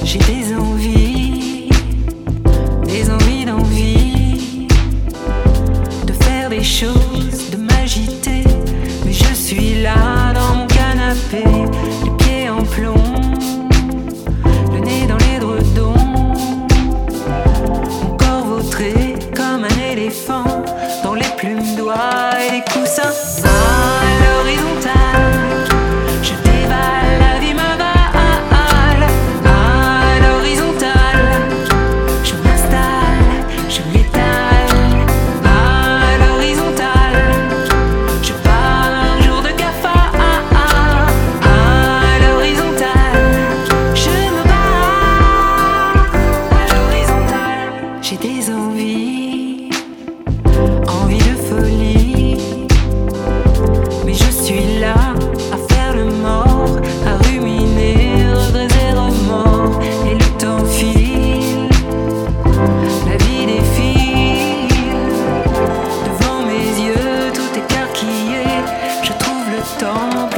J'ai des envies d'envie, de faire des choses, de m'agiter. Mais je suis là dans mon canapé, les pieds en plomb, le nez dans l'édredon, mon corps vautré comme un éléphant, dans les plumes d'oie et les coussins à l'horizontale. Je dévale, la vie m'avale à l'horizontale. Je m'installe, je m'étale à l'horizontale. Je pars un jour de cafard à l'horizontale. Je me bats à l'horizontale. J'ai des envies de folie, mais je suis là à faire le mort, à ruminer regrets et remords. Et le temps file, la vie défile devant mes yeux, tout écarquillé. Je trouve le temps